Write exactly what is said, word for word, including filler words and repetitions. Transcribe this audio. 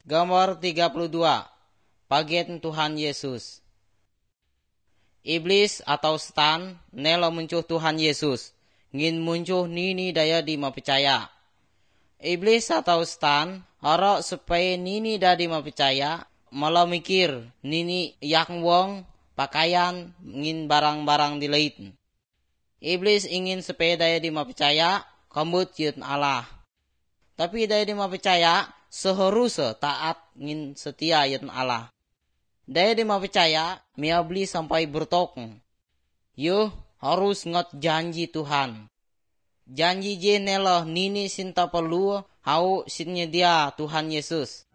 Gambar tiga puluh dua. Bagian Tuhan Yesus. Iblis atau setan nelo muncuh Tuhan Yesus. Ngin muncuh nini daya di percaya. Iblis atau setan harap supaya nini dadi percaya. Malah mikir nini yak wong pakaian ngin barang-barang di lait. Iblis ingin supaya daya di percaya kambut yun Allah. Tapi daya di percaya seharusnya taat ngin setia yun Allah. Daya di percaya miabli sampai bertok. Yo harus ngot janji Tuhan. Janji je nelo nini sinta perlu hau sinnya dia Tuhan Yesus.